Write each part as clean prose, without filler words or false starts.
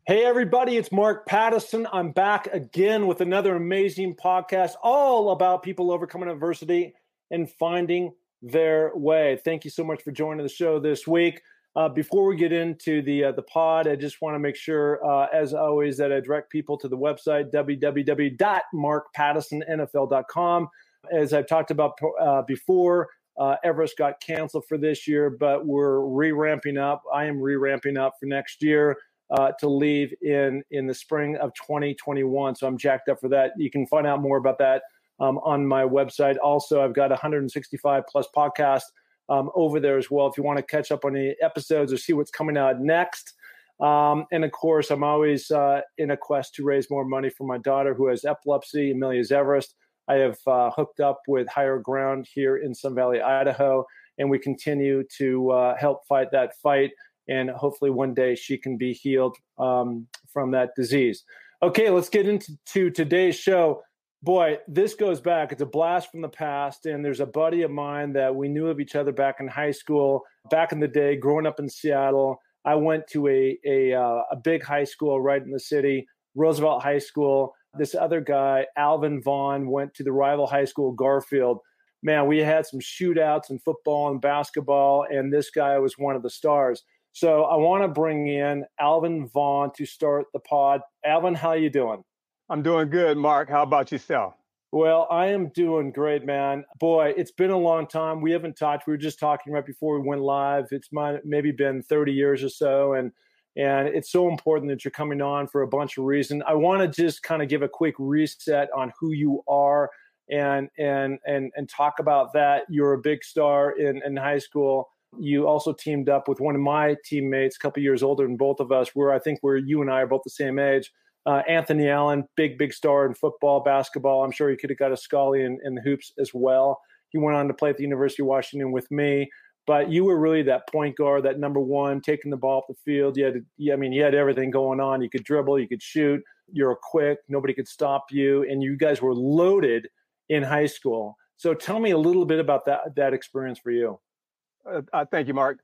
Hey, everybody, it's Mark Pattison. I'm back again with another amazing podcast all about people overcoming adversity and finding their way. Thank you so much for joining the show this week. Before we get into the pod, I just want to make sure, as always, that I direct people to the website, www.markpattisonnfl.com. As I've talked about before, Everest got canceled for this year, but we're re-ramping up. I am re-ramping up for next year. To leave in the spring of 2021. So I'm jacked up for that. You can find out more about that on my website. Also, I've got 165 plus podcasts over there as well if you want to catch up on any episodes or see what's coming out next. And of course, I'm always in a quest to raise more money for my daughter who has epilepsy, Amelia Everest. I have hooked up with Higher Ground here in Sun Valley, Idaho, and we continue to help fight that fight. And hopefully one day she can be healed from that disease. Okay, let's get into today's show. Boy, this goes back. It's a blast from the past. And there's a buddy of mine that we knew of each other back in high school, back in the day, growing up in Seattle. I went to a big high school right in the city, Roosevelt High School. This other guy, Alvin Vaughn, went to the rival high school, Garfield. Man, we had some shootouts in football and basketball, and this guy was one of the stars. So I want to bring in Alvin Vaughn to start the pod. Alvin, how you doing? I'm doing good, Mark. How about yourself? Well, I am doing great, man. Boy, it's been a long time. We haven't talked. We were just talking right before we went live. It's maybe been 30 years or so, and it's so important that you're coming on for a bunch of reasons. I want to just kind of give a quick reset on who you are and talk about that. You're a big star in high school. You also teamed up with one of my teammates, a couple years older than both of us, where I think you and I are both the same age. Anthony Allen, big star in football, basketball. I'm sure he could have got a Scully in the hoops as well. He went on to play at the University of Washington with me. But you were really that point guard, that number one, taking the ball off the field. You had everything going on. You could dribble, you could shoot. You're quick. Nobody could stop you. And you guys were loaded in high school. So tell me a little bit about that experience for you. Thank you, Mark.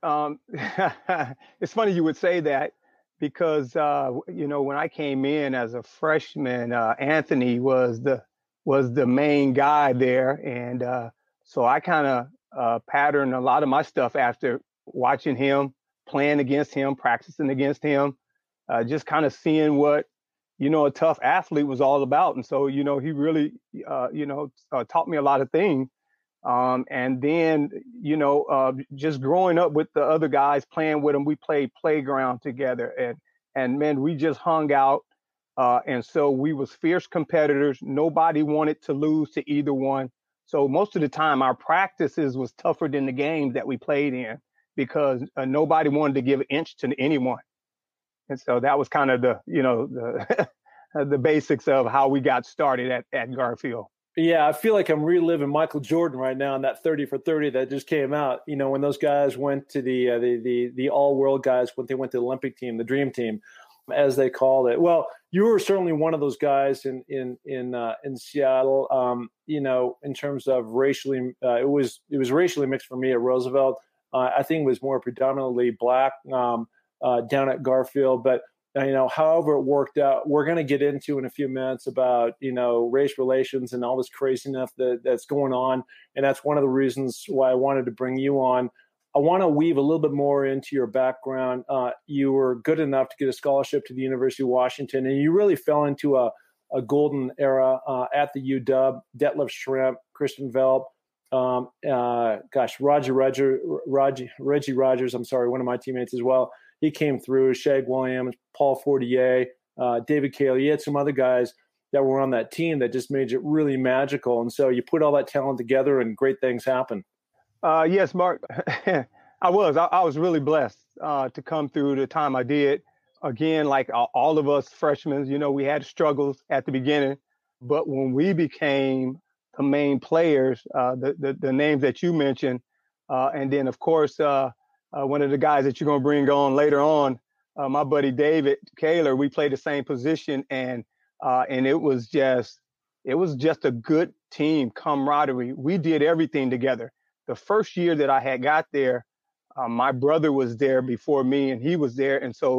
It's funny you would say that because, when I came in as a freshman, Anthony was the main guy there. And so I kind of patterned a lot of my stuff after watching him, playing against him, practicing against him, just kind of seeing what, a tough athlete was all about. And so, he really, taught me a lot of things. And then, just growing up with the other guys, playing with them, we played playground together and man, we just hung out. And so we was fierce competitors. Nobody wanted to lose to either one. So most of the time our practices was tougher than the games that we played in because nobody wanted to give an inch to anyone. And so that was kind of the basics of how we got started at Garfield. Yeah, I feel like I'm reliving Michael Jordan right now in that 30 for 30 that just came out. When those guys went to the all-world guys, when they went to the Olympic team, the dream team, as they called it. Well, you were certainly one of those guys in Seattle. In terms of racially, it was racially mixed for me at Roosevelt. I think it was more predominantly black down at Garfield, but. However it worked out, we're going to get into in a few minutes about, race relations and all this craziness that's going on. And that's one of the reasons why I wanted to bring you on. I want to weave a little bit more into your background. You were good enough to get a scholarship to the University of Washington, and you really fell into a golden era at the UW. Detlef Schrempf, Christian Velp, Reggie Rogers, I'm sorry, one of my teammates as well. He came through, Shag Williams, Paul Fortier, David Cayley. You had some other guys that were on that team that just made it really magical. And so you put all that talent together and great things happen. Yes, Mark, I was really blessed to come through the time I did. Again, like all of us freshmen, we had struggles at the beginning. But when we became the main players, the names that you mentioned, and then, of course, one of the guys that you're going to bring on later on, my buddy David Kaler, we played the same position, and it was just a good team camaraderie. We did everything together. The first year that I had got there, my brother was there before me, and he was there, and so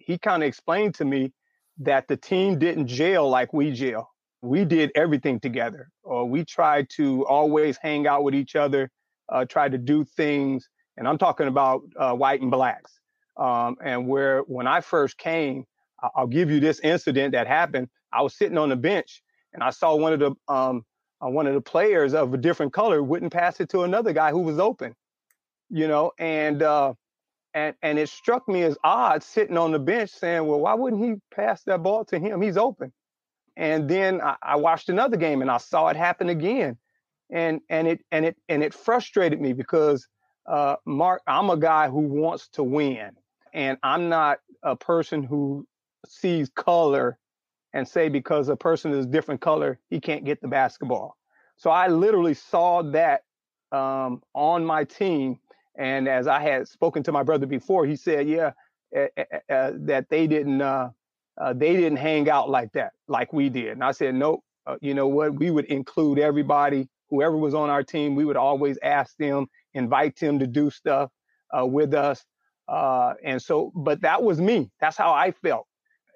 he kind of explained to me that the team didn't gel like we gel. We did everything together, or we tried to always hang out with each other, try to do things. And I'm talking about white and blacks. And when I first came, I'll give you this incident that happened. I was sitting on the bench and I saw one of the players of a different color wouldn't pass it to another guy who was open, and it struck me as odd sitting on the bench saying, well, why wouldn't he pass that ball to him? He's open. And then I watched another game and I saw it happen again. And it frustrated me because, Mark, I'm a guy who wants to win, and I'm not a person who sees color and say because a person is a different color, he can't get the basketball. So I literally saw that on my team. And as I had spoken to my brother before, he said, that they didn't hang out like that, like we did. And I said, nope, you know what? We would include everybody, whoever was on our team. We would always ask them, invite them to do stuff with us. But that was me. That's how I felt.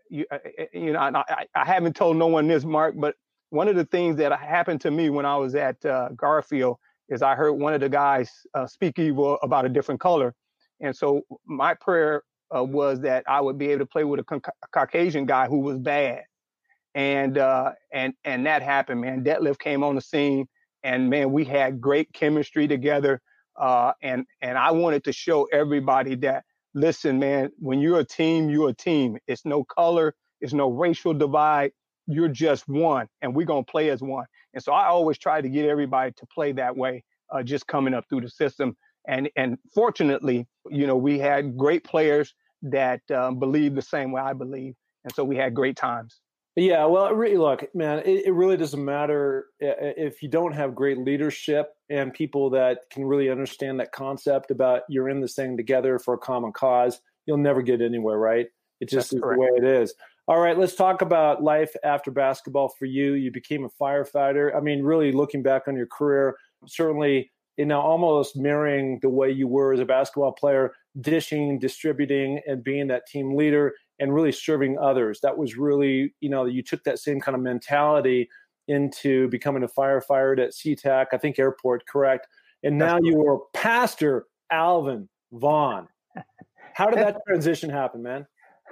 I haven't told no one this, Mark, but one of the things that happened to me when I was at Garfield is I heard one of the guys speak evil about a different color. And so my prayer was that I would be able to play with a Caucasian guy who was bad. And that happened, man. Detlef came on the scene, and man, we had great chemistry together. And I wanted to show everybody that, listen, man, when you're a team, you're a team. It's no color, it's no racial divide. You're just one, and we're going to play as one. And so I always try to get everybody to play that way, just coming up through the system. And fortunately, we had great players that believe the same way I believe. And so we had great times. Yeah, well, look, man, it really doesn't matter if you don't have great leadership and people that can really understand that concept about you're in this thing together for a common cause. You'll never get anywhere, right? It just is the way it is. All right, let's talk about life after basketball for you. You became a firefighter. I mean, really looking back on your career, certainly, almost mirroring the way you were as a basketball player, dishing, distributing, and being that team leader and really serving others. That was really, you took that same kind of mentality into becoming a firefighter at SeaTac, I think airport, correct? And now you are Pastor Alvin Vaughn. How did that transition happen, man?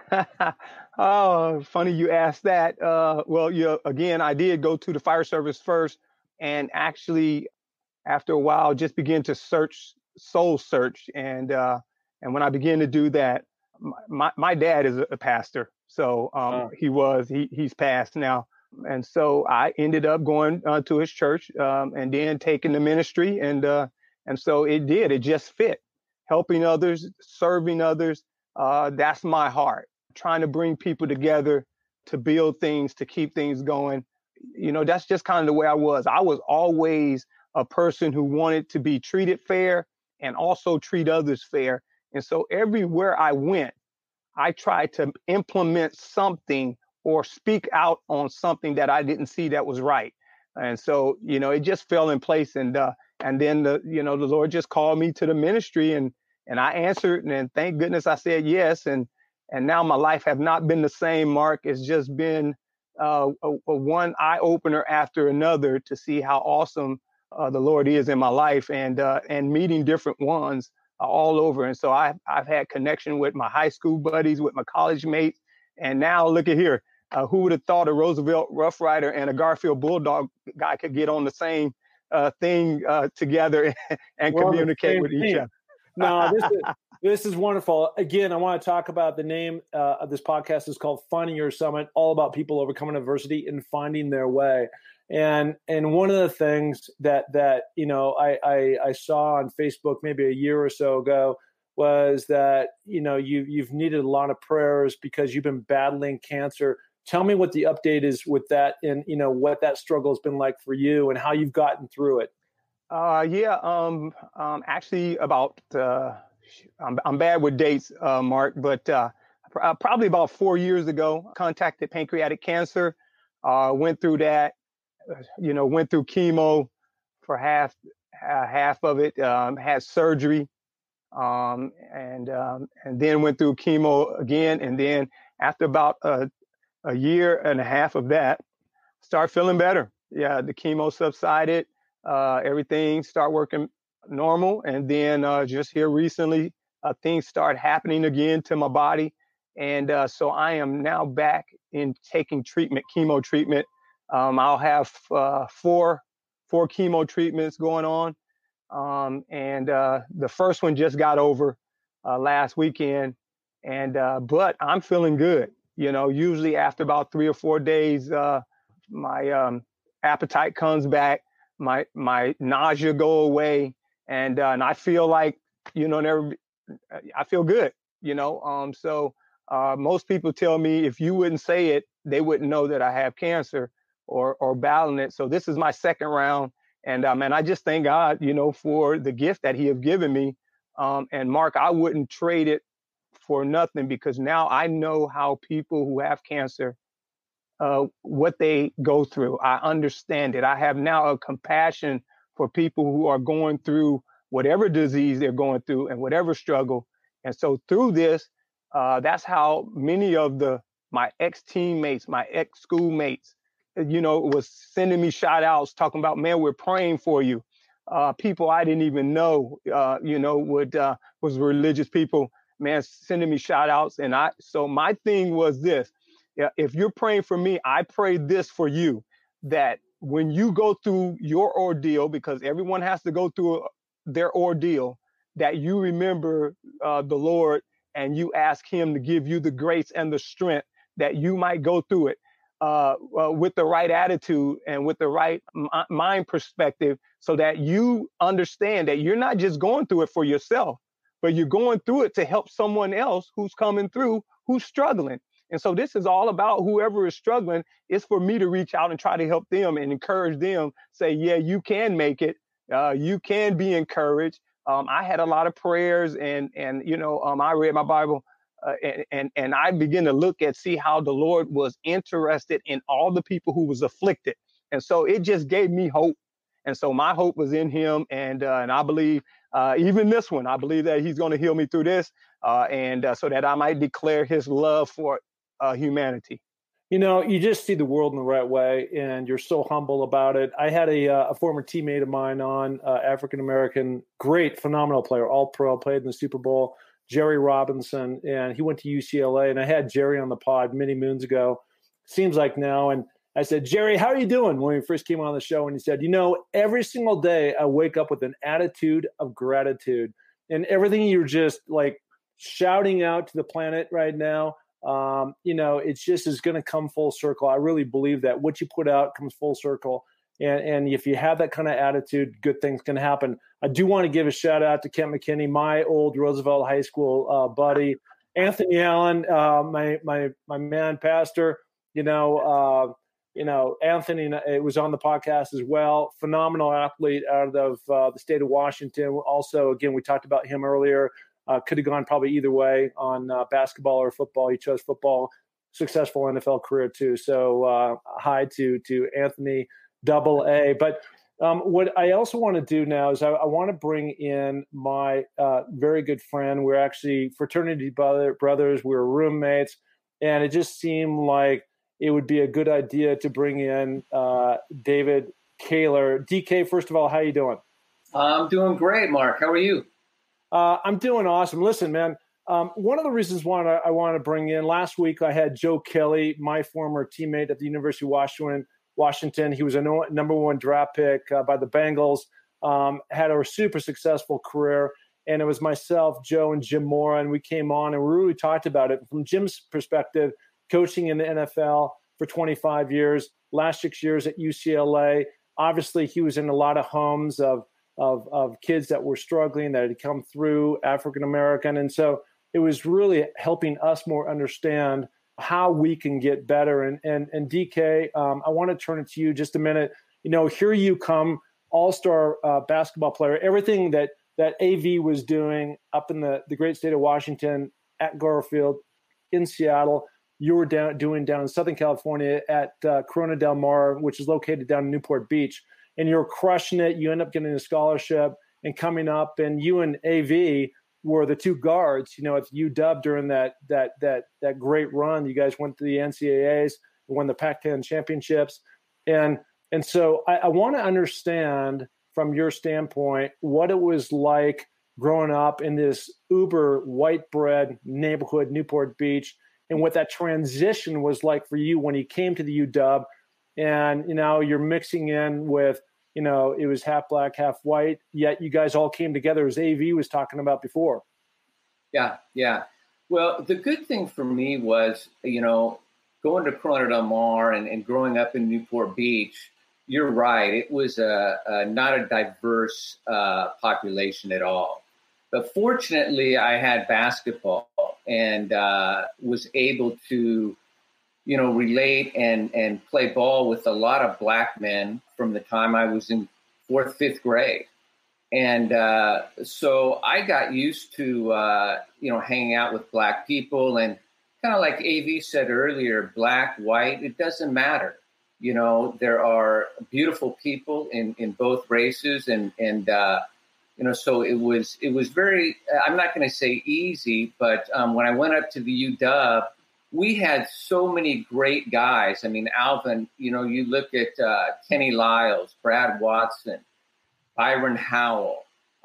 Oh, funny you asked that. Again, I did go to the fire service first, and actually, after a while, just began to soul search. And when I began to do that, my dad is a pastor, so he's passed now, and so I ended up going to his church, and then taking the ministry, and so it just fit, helping others, serving others. That's my heart. Trying to bring people together to build things, to keep things going. That's just kind of the way I was. I was always a person who wanted to be treated fair and also treat others fair. And so everywhere I went, I tried to implement something or speak out on something that I didn't see that was right. And so, it just fell in place. And then the Lord just called me to the ministry, and I answered, and thank goodness I said yes. And now my life have not been the same, Mark. It's just been a one eye opener after another to see how awesome the Lord is in my life, and meeting different ones all over. And so I've had connection with my high school buddies, with my college mates. And now look at here. Who would have thought a Roosevelt Rough Rider and a Garfield Bulldog guy could get on the same thing together and communicate with each other? No, this is wonderful. Again, I want to talk about the name of this podcast is called Finding Your Summit, all about people overcoming adversity and finding their way. And one of the things that I saw on Facebook maybe a year or so ago was that you've needed a lot of prayers because you've been battling cancer. Tell me what the update is with that, and what that struggle has been like for you and how you've gotten through it. Actually about, I'm bad with dates, Mark, but probably about 4 years ago, contacted pancreatic cancer, went through that, went through chemo for half of it, had surgery, and then went through chemo again. And then after about a year and a half of that, start feeling better. Yeah, the chemo subsided, everything started working normal. And then just here recently, things start happening again to my body. And so I am now back in taking treatment, chemo treatment. I'll have four chemo treatments going on. And the first one just got over last weekend. And but I'm feeling good. You know, usually after about 3 or 4 days, my appetite comes back, my nausea go away, and I feel like, you know, I feel good. You know, so most people tell me if you wouldn't say it, they wouldn't know that I have cancer or battling it. So this is my second round, and I just thank God, you know, for the gift that He have given me. And Mark, I wouldn't trade it for nothing, because now I know how people who have cancer, what they go through. I understand it. I have now a compassion for people who are going through whatever disease they're going through and whatever struggle. And so through this, that's how many of my ex-teammates, my ex-schoolmates, you know, was sending me shout outs talking about, man, we're praying for you. People I didn't even know, you know, was religious people, man, sending me shout outs. And so my thing was this: if you're praying for me, I pray this for you, that when you go through your ordeal, because everyone has to go through their ordeal, that you remember the Lord and you ask Him to give you the grace and the strength that you might go through it with the right attitude and with the right mind perspective, so that you understand that you're not just going through it for yourself, but you're going through it to help someone else who's coming through, who's struggling. And so this is all about whoever is struggling. It's for me to reach out and try to help them and encourage them, say, yeah, you can make it. You can be encouraged. I had a lot of prayers and you know, I read my Bible and I began to see how the Lord was interested in all the people who was afflicted. And so it just gave me hope. And so my hope was in Him. And I believe even this one, I believe that He's going to heal me through this and so that I might declare His love for humanity. You know, you just see the world in the right way, and you're so humble about it. I had a former teammate of mine on, African-American, great, phenomenal player, all-pro, played in the Super Bowl, Jerry Robinson, and he went to UCLA, and I had Jerry on the pod many moons ago, seems like now, and I said, Jerry, how are you doing, when we first came on the show? And he said, you know, every single day I wake up with an attitude of gratitude, and everything you're just like shouting out to the planet right now, you know, it's just is going to come full circle. I really believe that what you put out comes full circle. And if you have that kind of attitude, good things can happen. I do want to give a shout out to Kent McKinney, my old Roosevelt High School buddy, Anthony Allen, my man, pastor. You know, Anthony, it was on the podcast as well. Phenomenal athlete out of the state of Washington. Also, again, we talked about him earlier. Could have gone probably either way on basketball or football. He chose football. Successful NFL career too. So hi to Anthony, AA. But what I also want to do now is I want to bring in my very good friend. We're actually fraternity brothers. We're roommates, and it just seemed like it would be a good idea to bring in David Kaler. DK, first of all, how you doing? I'm doing great, Mark. How are you? I'm doing awesome. Listen, man, one of the reasons why I want to bring in, last week I had Joe Kelly, my former teammate at the University of Washington. He was a number one draft pick by the Bengals, had a super successful career. And it was myself, Joe, and Jim Mora, and we came on and we really talked about it from Jim's perspective, coaching in the NFL for 25 years, last 6 years at UCLA. Obviously, he was in a lot of homes of kids that were struggling, that had come through, African-American. And so it was really helping us more understand how we can get better. And DK, I want to turn it to you just a minute. You know, here you come, all-star basketball player, everything that AV was doing up in the great state of Washington, at Garfield, in Seattle, you were doing down in Southern California at Corona Del Mar, which is located down in Newport Beach. And you're crushing it. You end up getting a scholarship and coming up. And you and AV were the two guards, at UW during that great run. You guys went to the NCAAs, won the Pac-10 championships. And so I want to understand from your standpoint what it was like growing up in this uber white bread neighborhood, Newport Beach, and what that transition was like for you when you came to the UW. And, you're mixing in with, it was half black, half white, yet you guys all came together as AV was talking about before. Yeah. Well, the good thing for me was, going to Corona Del Mar and growing up in Newport Beach, you're right. It was not a diverse population at all. But fortunately, I had basketball and was able to, relate and play ball with a lot of black men from the time I was in 4th, 5th grade. And so I got used to, hanging out with black people. And kind of like AV said earlier, black, white, it doesn't matter. There are beautiful people in both races. And so it was very, I'm not going to say easy, but when I went up to the UW, we had so many great guys. I mean, Alvin, you look at Kenny Lyles, Brad Watson, Byron Howell,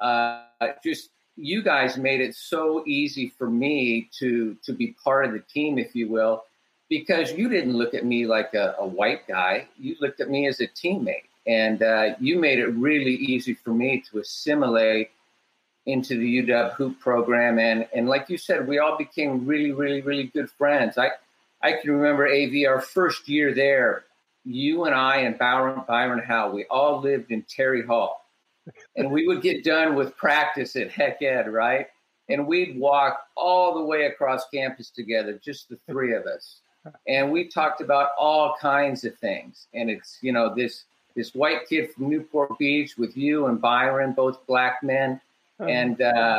just you guys made it so easy for me to be part of the team, if you will, because you didn't look at me like a white guy. You looked at me as a teammate, and you made it really easy for me to assimilate into the UW hoop program. And like you said, we all became really, really, really good friends. I can remember, AV, our first year there, you and I and Byron Howell, we all lived in Terry Hall. And we would get done with practice at Heck Ed, right? And we'd walk all the way across campus together, just the three of us. And we talked about all kinds of things. And it's, this white kid from Newport Beach with you and Byron, both black men. And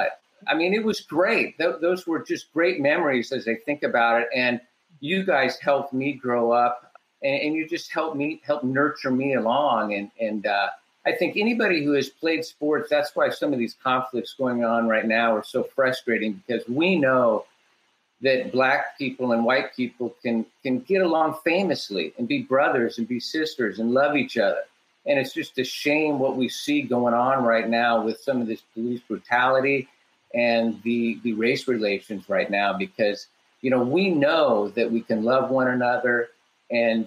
it was great. Those were just great memories as I think about it. And you guys helped me grow up, and you just helped nurture me along. And I think anybody who has played sports, that's why some of these conflicts going on right now are so frustrating, because we know that black people and white people can get along famously and be brothers and be sisters and love each other. And it's just a shame what we see going on right now with some of this police brutality and the race relations right now, because, we know that we can love one another and,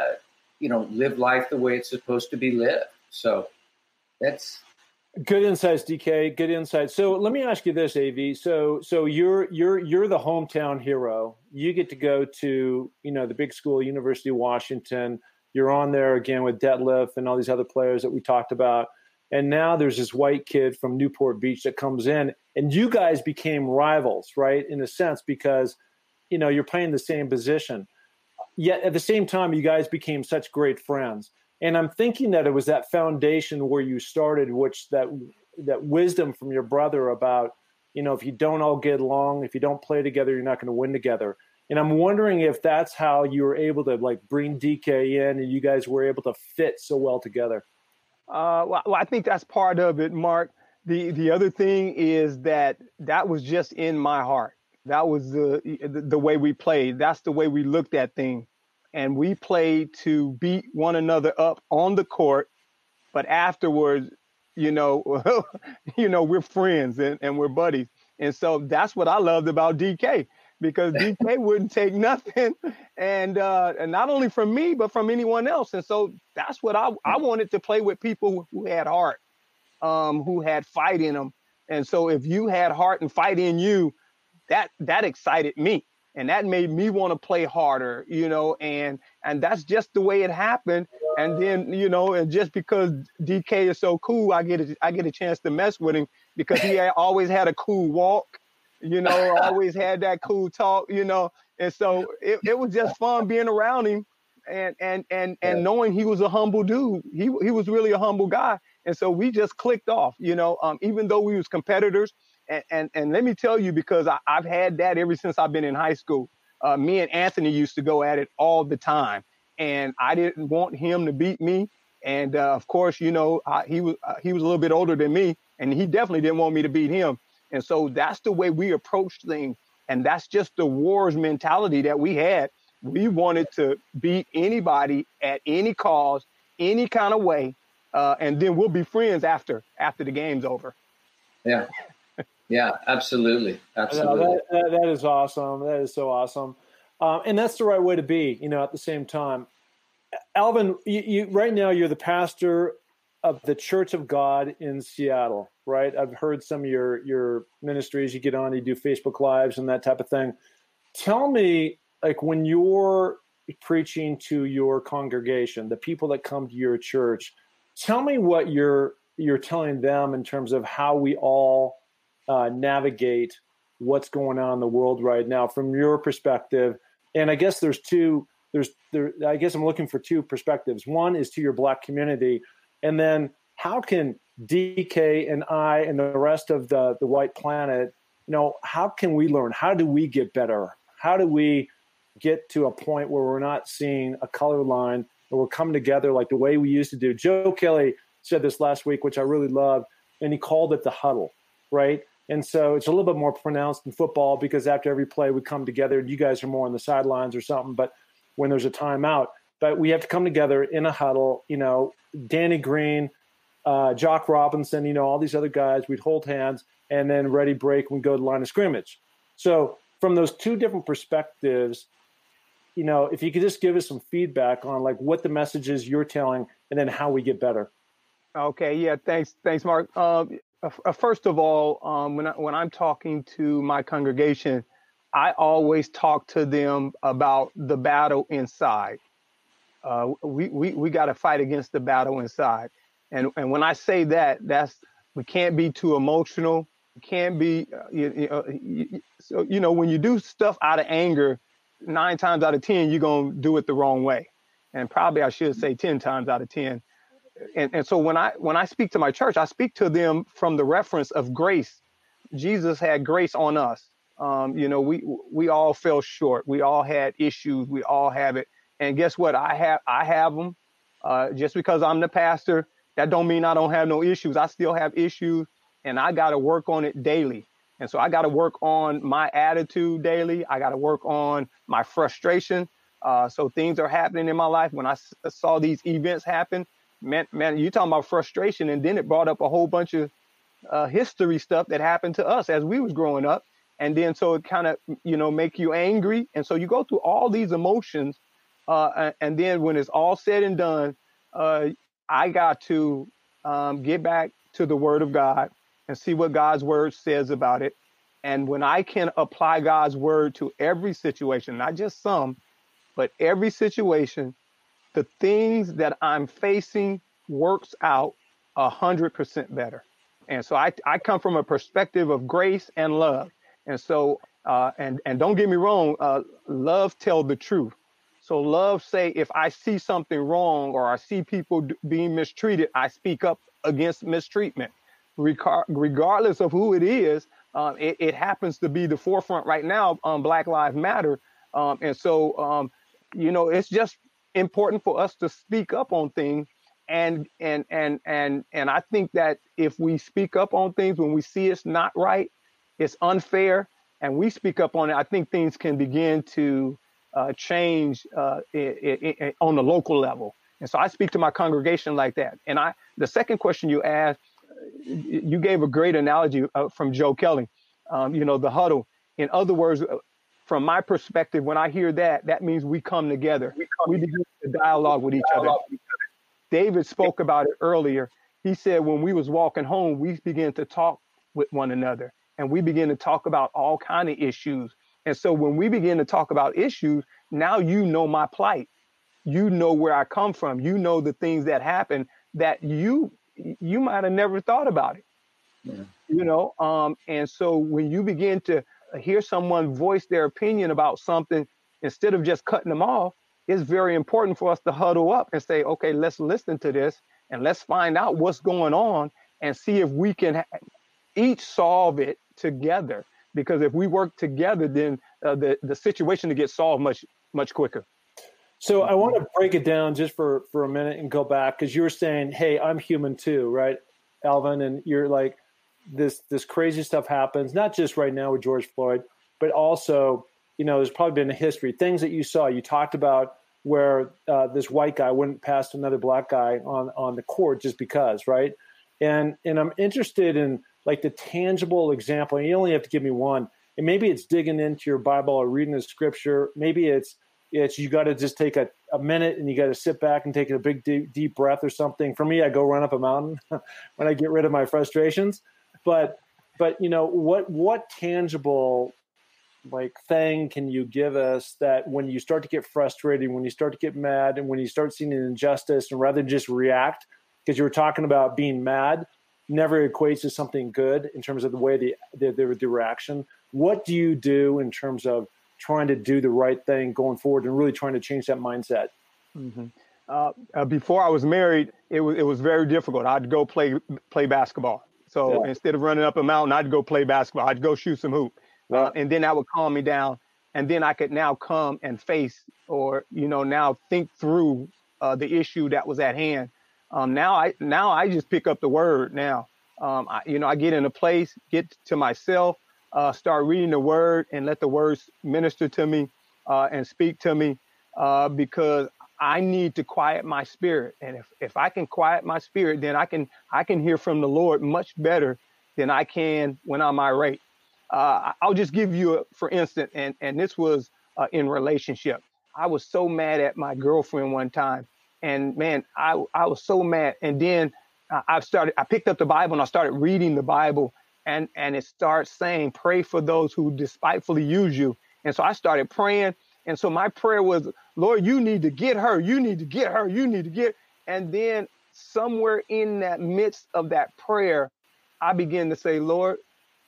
live life the way it's supposed to be lived. So that's good insights, DK. Good insights. So let me ask you this, AV. So you're the hometown hero. You get to go to, the big school, University of Washington. You're on there again with Detlef and all these other players that we talked about. And now there's this white kid from Newport Beach that comes in, and you guys became rivals, right? In a sense, because, you're playing the same position. Yet at the same time, you guys became such great friends. And I'm thinking that it was that foundation where you started, which that wisdom from your brother about, if you don't all get along, if you don't play together, you're not going to win together. And I'm wondering if that's how you were able to bring DK in and you guys were able to fit so well together. Well, I think that's part of it, Mark. The other thing is that was just in my heart. That was the way we played. That's the way we looked at things. And we played to beat one another up on the court. But afterwards, we're friends and we're buddies. And so that's what I loved about DK. Because DK wouldn't take nothing, and not only from me, but from anyone else. And so that's what I wanted to play with, people who had heart, who had fight in them. And so if you had heart and fight in you, that excited me. And that made me want to play harder, and that's just the way it happened. And then, and just because DK is so cool, I get a chance to mess with him because he always had a cool walk. Always had that cool talk, and so it was just fun being around him and knowing he was a humble dude. He was really a humble guy. And so we just clicked off, even though we was competitors. And let me tell you, because I've had that ever since I've been in high school. Me and Anthony used to go at it all the time, and I didn't want him to beat me. And of course, he was a little bit older than me, and he definitely didn't want me to beat him. And so that's the way we approach things. And that's just the wars mentality that we had. We wanted to beat anybody at any cause, any kind of way. And then we'll be friends after the game's over. Yeah. Yeah, absolutely. Absolutely. That is awesome. That is so awesome. And that's the right way to be, at the same time. Alvin, you right now you're the pastor of the Church of God in Seattle, right? I've heard some of your ministries. You get on, you do Facebook Lives and that type of thing. Tell me, like, when you're preaching to your congregation, the people that come to your church, tell me what you're telling them in terms of how we all navigate what's going on in the world right now from your perspective. And I guess I guess I'm looking for two perspectives. One is to your Black community, and then how can DK and I and the rest of the white planet, how can we learn? How do we get better? How do we get to a point where we're not seeing a color line, and we're coming together like the way we used to do? Joe Kelly said this last week, which I really loved, and he called it the huddle, right? And so it's a little bit more pronounced in football because after every play we come together. You guys are more on the sidelines or something, but when there's a timeout, but we have to come together in a huddle. Danny Green, Jock Robinson, all these other guys, we'd hold hands and then ready break and go to the line of scrimmage. So from those two different perspectives, if you could just give us some feedback on like what the messages you're telling and then how we get better. Okay. Yeah. Thanks, Mark. First of all, when I'm talking to my congregation, I always talk to them about the battle inside. We got to fight against the battle inside. And when I say that, we can't be too emotional. We can't be, when you do stuff out of anger, 9 times out of 10, you're going to do it the wrong way. And probably I should say 10 times out of 10. And so when I speak to my church, I speak to them from the reference of grace. Jesus had grace on us. We all fell short. We all had issues. We all have it. And guess what? I have them. Just because I'm the pastor, that don't mean I don't have no issues. I still have issues, and I got to work on it daily. And so I got to work on my attitude daily. I got to work on my frustration. So things are happening in my life. When I saw these events happen, man, you talking about frustration. And then it brought up a whole bunch of history stuff that happened to us as we was growing up. And then so it kind of, make you angry. And so you go through all these emotions. And then when it's all said and done, I got to get back to the Word of God and see what God's Word says about it. And when I can apply God's Word to every situation, not just some, but every situation, the things that I'm facing works out 100% better. And so I come from a perspective of grace and love. And so, and don't get me wrong, love tell the truth. So love say, if I see something wrong or I see people being mistreated, I speak up against mistreatment, regardless of who it is. It happens to be the forefront right now on Black Lives Matter. And so, it's just important for us to speak up on things. And I think that if we speak up on things when we see it's not right, it's unfair, and we speak up on it, I think things can begin to change on the local level. And so I speak to my congregation like that. And the second question you asked, you gave a great analogy from Joe Kelly, the huddle. In other words, from my perspective, when I hear that means we come together. We begin to dialogue with each other. David spoke about it earlier. He said when we was walking home, we began to talk with one another, and we begin to talk about all kind of issues. And so when we begin to talk about issues, now you know my plight. You know where I come from. You know the things that happen that you might have never thought about it. Yeah. And so when you begin to hear someone voice their opinion about something, instead of just cutting them off, it's very important for us to huddle up and say, okay, let's listen to this and let's find out what's going on and see if we can each solve it together. Because if we work together, then the situation to get solved much quicker. So I want to break it down just for a minute and go back, because you were saying, hey, I'm human too, right, Alvin? And you're like, this crazy stuff happens, not just right now with George Floyd, but also, there's probably been a history, things that you saw. You talked about where this white guy went past another black guy on the court just because, right? And I'm interested in like the tangible example. And you only have to give me one. And maybe it's digging into your Bible or reading the scripture. Maybe it's you got to just take a minute and you got to sit back and take a big deep breath or something. For me, I go run up a mountain when I get rid of my frustrations. But what tangible like thing can you give us that when you start to get frustrated, when you start to get mad, and when you start seeing an injustice, and rather than just react, because you were talking about being mad never equates to something good in terms of the way the reaction. What do you do in terms of trying to do the right thing going forward and really trying to change that mindset? Mm-hmm. Before I was married, it was very difficult. I'd go play basketball. So instead of running up a mountain, I'd go play basketball. I'd go shoot some hoop. And then that would calm me down. And then I could now come and face or, now think through the issue that was at hand. Now I just pick up the word now. I get in a place, get to myself, start reading the word and let the words minister to me and speak to me because I need to quiet my spirit. And if I can quiet my spirit, then I can hear from the Lord much better than I can when I'm irate. I'll just give you, for instance, and this was in relationship. I was so mad at my girlfriend one time, and man, I was so mad. And then I picked up the Bible and I started reading the Bible, and it starts saying, pray for those who despitefully use you. And so I started praying. And so my prayer was, Lord, you need to get her. You need to get her. You need to get. And then somewhere in that midst of that prayer, I began to say, Lord,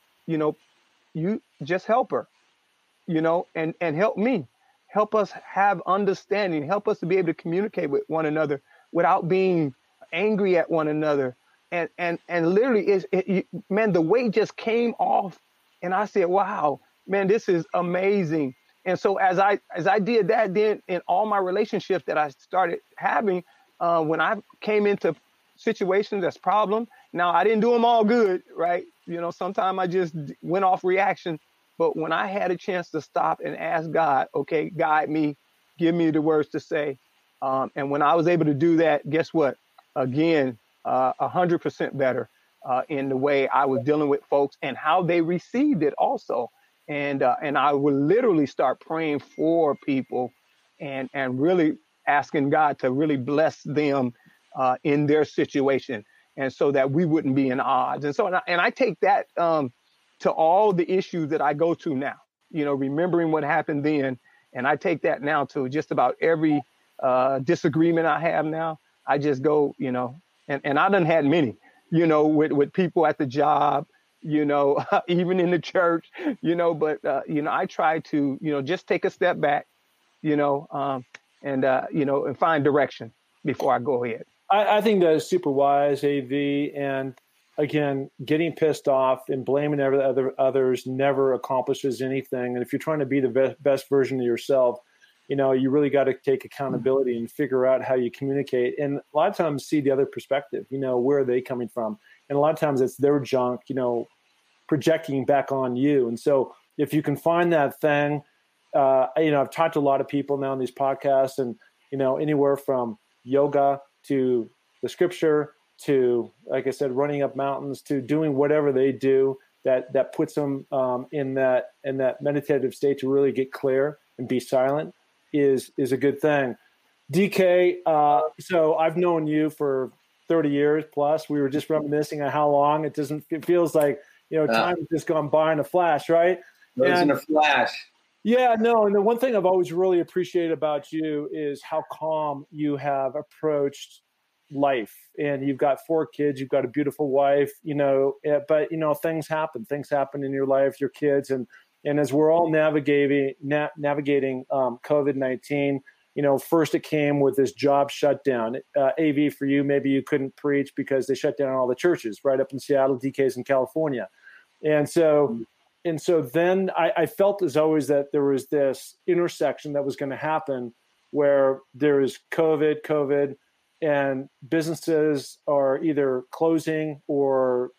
you just help her, and help me, help us have understanding, help us to be able to communicate with one another without being angry at one another. And literally man, the weight just came off and I said, wow, man, this is amazing. And so as I did that, then in all my relationships that I started having, when I came into situations that's problem, now I didn't do them all good, right? Sometimes I just went off reaction. But when I had a chance to stop and ask God, okay, guide me, give me the words to say. And when I was able to do that, guess what? Again, 100% better in the way I was dealing with folks and how they received it also. And I would literally start praying for people and really asking God to really bless them in their situation. And so that we wouldn't be in odds. And so, and I take that to all the issues that I go to now, remembering what happened then. And I take that now to just about every disagreement I have now. I just go, and I done had many, with people at the job, even in the church, but, I try to, just take a step back, and find direction before I go ahead. I think that is super wise, AV. And again, getting pissed off and blaming others never accomplishes anything. And if you're trying to be the best version of yourself, you really got to take accountability and figure out how you communicate. And a lot of times see the other perspective, where are they coming from? And a lot of times it's their junk, projecting back on you. And so if you can find that thing, I've talked to a lot of people now in these podcasts and, anywhere from yoga to the scripture, to, like I said, running up mountains, to doing whatever they do that puts them in that meditative state to really get clear and be silent is a good thing. DK, so I've known you for 30 years plus. We were just reminiscing on how long it feels like, time has just gone by in a flash, right? In a flash. Yeah, no. And the one thing I've always really appreciated about you is how calm you have approached life. And you've got 4 kids, you've got a beautiful wife, but things happen in your life, your kids. And as we're all navigating COVID-19, first it came with this job shutdown. AV, for you, maybe you couldn't preach because they shut down all the churches right up in Seattle, DK's in California. And so then I felt as always that there was this intersection that was going to happen where there is COVID, and businesses are either closing or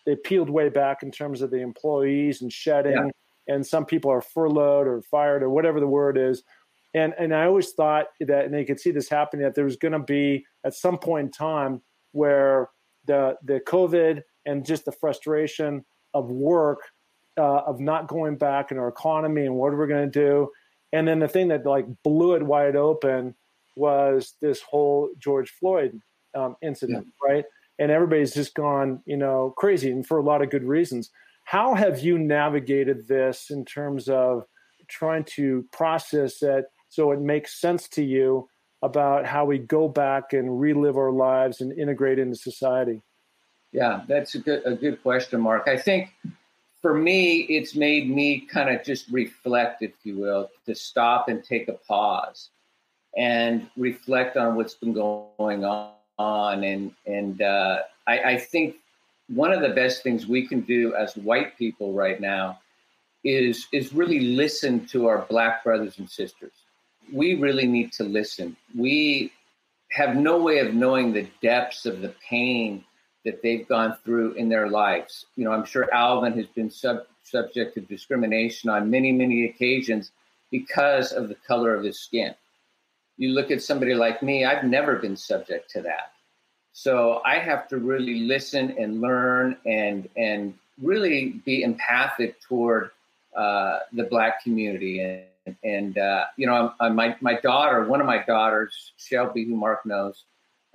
they peeled way back in terms of the employees and shedding, and some people are furloughed or fired or whatever the word is. And I always thought that, and you could see this happening, that there was going to be at some point in time where the COVID and just the frustration of work, of not going back in our economy and what are we going to do. And then the thing that like blew it wide open was this whole George Floyd incident, right? And everybody's just gone, crazy, and for a lot of good reasons. How have you navigated this in terms of trying to process it so it makes sense to you about how we go back and relive our lives and integrate into society? Yeah, that's a good question, Mark. I think for me, it's made me kind of just reflect, if you will, to stop and take a pause and reflect on what's been going on. And I think one of the best things we can do as white people right now is really listen to our Black brothers and sisters. We really need to listen. We have no way of knowing the depths of the pain that they've gone through in their lives. I'm sure Alvin has been subject to discrimination on many, many occasions because of the color of his skin. You look at somebody like me, I've never been subject to that. So I have to really listen and learn and really be empathic toward the Black community. And my daughter, one of my daughters, Shelby, who Mark knows,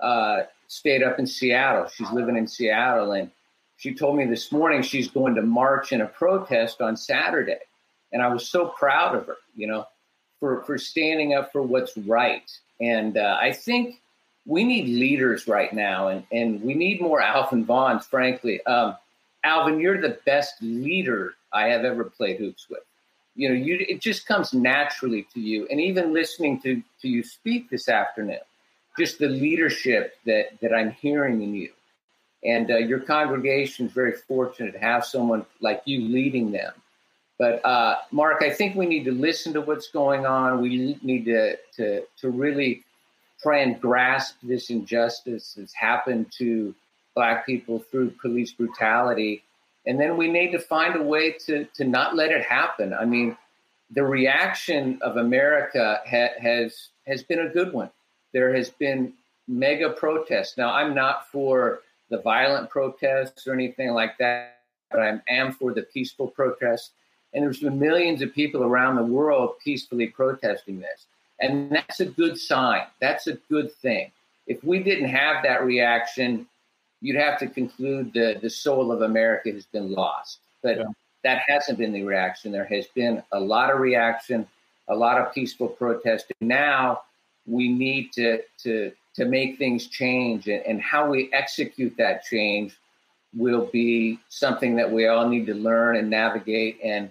stayed up in Seattle. She's living in Seattle. And she told me this morning she's going to march in a protest on Saturday. And I was so proud of her, for standing up for what's right. And I think we need leaders right now, and we need more Alvin Vaughns, frankly. Alvin, you're the best leader I have ever played hoops with. It just comes naturally to you. And even listening to you speak this afternoon, just the leadership that I'm hearing in you. And your congregation is very fortunate to have someone like you leading them. But Mark, I think we need to listen to what's going on. We need to really try and grasp this injustice that's happened to Black people through police brutality. And then we need to find a way to not let it happen. I mean, the reaction of America has been a good one. There has been mega protests. Now, I'm not for the violent protests or anything like that, but I am for the peaceful protests. And there's been millions of people around the world peacefully protesting this. And that's a good sign. That's a good thing. If we didn't have that reaction, you'd have to conclude the soul of America has been lost. But that hasn't been the reaction. There has been a lot of reaction, a lot of peaceful protesting. Now we need to make things change, and how we execute that change will be something that we all need to learn and navigate. And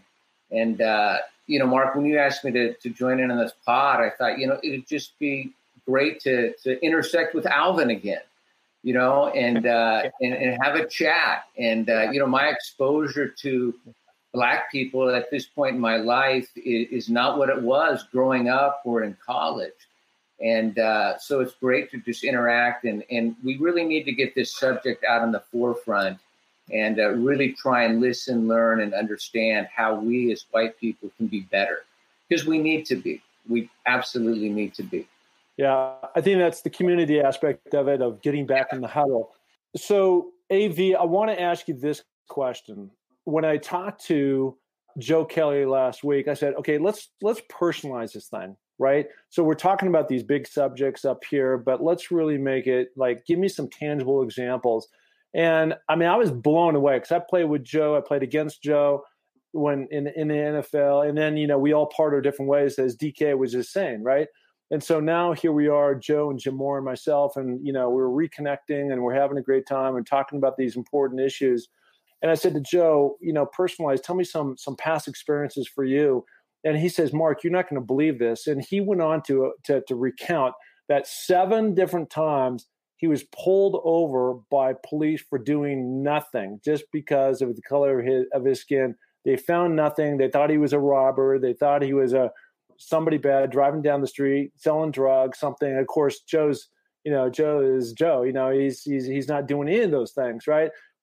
Mark, when you asked me to join in on this pod, I thought, it'd just be great to intersect with Alvin again, and have a chat. And, my exposure to Black people at this point in my life is not what it was growing up or in college. And so it's great to just interact. And we really need to get this subject out in the forefront and really try and listen, learn, and understand how we as white people can be better. Because we need to be. We absolutely need to be. Yeah, I think that's the community aspect of it, of getting back in the huddle. So, AV, I want to ask you this question. When I talked to Joe Kelly last week, I said, okay, let's personalize this thing, right? So we're talking about these big subjects up here, but let's really make it like, give me some tangible examples. And I mean, I was blown away because I played with Joe. I played against Joe when in the NFL. And then, we all part our different ways, as DK was just saying, right? And so now here we are, Joe and Jim Moore and myself, and, we're reconnecting and we're having a great time and talking about these important issues. And I said to Joe, personalized, tell me some past experiences for you. And he says, Mark, you're not going to believe this. And he went on to recount that 7 different times he was pulled over by police for doing nothing just because of the color of his skin. They found nothing. They thought he was a robber. They thought he was somebody bad driving down the street, selling drugs, something. And of course, Joe is Joe. He's not doing any of those things, right?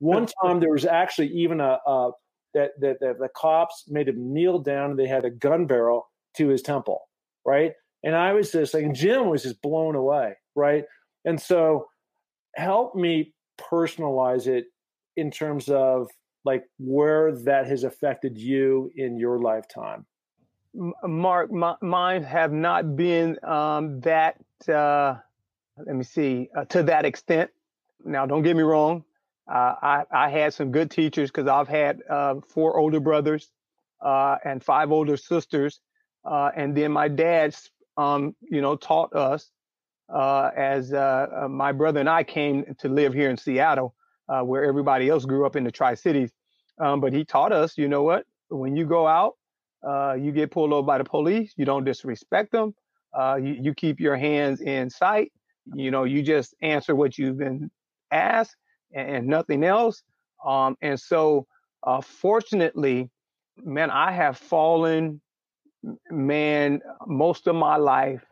One time there was actually even that the cops made him kneel down and they had a gun barrel to his temple, right? And I was just like, Jim was just blown away, right? And so help me personalize it in terms of like where that has affected you in your lifetime. Mark, mine have not been that, let me see, to that extent. Now, don't get me wrong. I had some good teachers because I've had 4 older brothers and 5 older sisters. And then my dad, taught us as my brother and I came to live here in Seattle, where everybody else grew up in the Tri-Cities. But he taught us, you know what, when you go out, you get pulled over by the police, you don't disrespect them. You keep your hands in sight. You just answer what you've been asked and nothing else. And so, fortunately, man, I have fallen, man, most of my life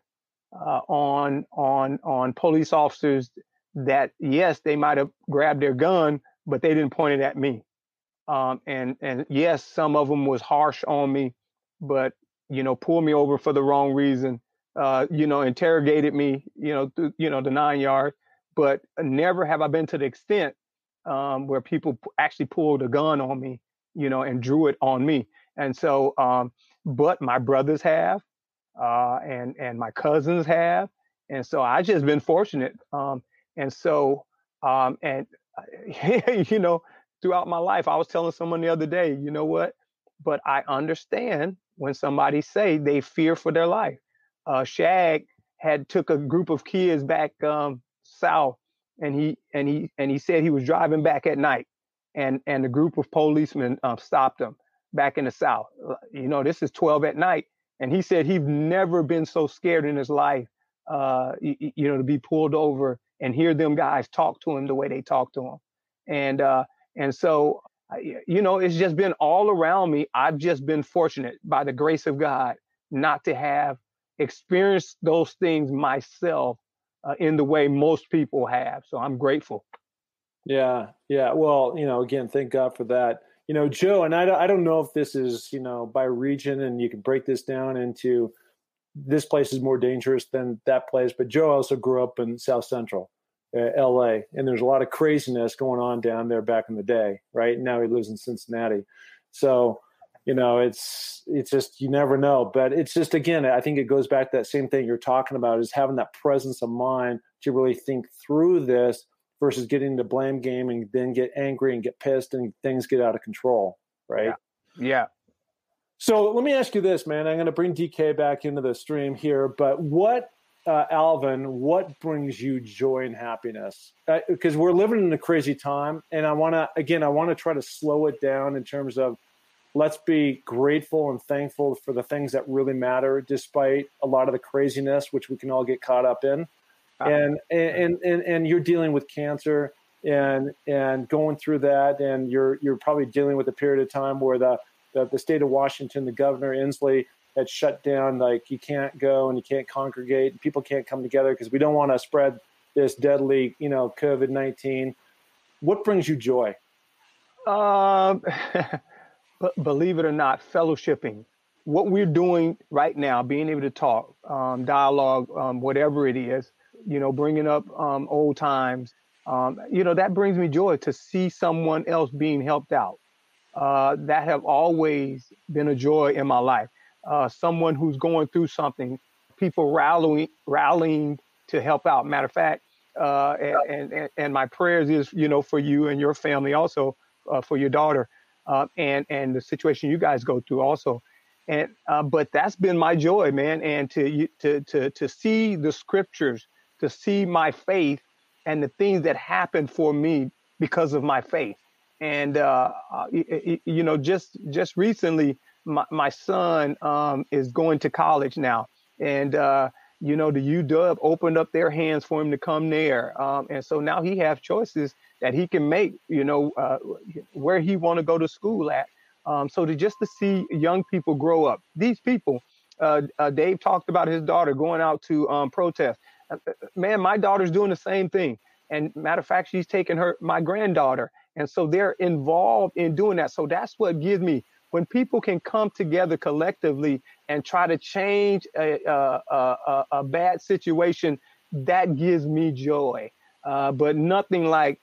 on police officers that, yes, they might have grabbed their gun, but they didn't point it at me. And yes, some of them was harsh on me, but, pulled me over for the wrong reason, interrogated me, the 9 yards, but never have I been to the extent where people actually pulled a gun on me, and drew it on me. And so, but my brothers have, and my cousins have. And so I just been fortunate. And so, throughout my life, I was telling someone the other day, you know what, but I understand when somebody say they fear for their life. Shag had took a group of kids back south, and he said he was driving back at night, and a group of policemen stopped him back in the south. This is 12 at night, and he said he'd never been so scared in his life, to be pulled over and hear them guys talk to him the way they talk to him, and so, it's just been all around me. I've just been fortunate by the grace of God not to have experienced those things myself in the way most people have. So I'm grateful. Yeah. Well, again, thank God for that. Joe, and I don't know if this is, by region, and you can break this down into this place is more dangerous than that place. But Joe also grew up in South Central LA, and there's a lot of craziness going on down there back in the day, right? Now he lives in Cincinnati. So, it's just, you never know. But it's just, again, I think it goes back to that same thing you're talking about, is having that presence of mind to really think through this versus getting the blame game and then get angry and get pissed and things get out of control, right? Yeah. So let me ask you this, man. I'm going to bring DK back into the stream here, but Alvin, what brings you joy and happiness? Because we're living in a crazy time, and I want to try to slow it down in terms of let's be grateful and thankful for the things that really matter, despite a lot of the craziness, which we can all get caught up in. And you're dealing with cancer and going through that, and you're probably dealing with a period of time where the state of Washington, the governor Inslee, had shut down, like you can't go and you can't congregate, and people can't come together because we don't want to spread this deadly, COVID-19. What brings you joy? Believe it or not, fellowshipping. What we're doing right now, being able to talk, dialogue, whatever it is, bringing up old times, that brings me joy to see someone else being helped out. That have always been a joy in my life. Someone who's going through something, people rallying to help out. Matter of fact, and my prayers is, for you and your family, also for your daughter, and the situation you guys go through also. And but that's been my joy, man. And to see the scriptures, to see my faith and the things that happened for me because of my faith. And just recently, my son is going to college now, and the UW opened up their hands for him to come there, and so now he has choices that he can make, where he want to go to school at. So to see young people grow up, these people, Dave talked about his daughter going out to protest. Man, my daughter's doing the same thing. And matter of fact, she's taking my granddaughter, And so they're involved in doing that. So that's what gives me, when people can come together collectively and try to change a bad situation, that gives me joy. But nothing like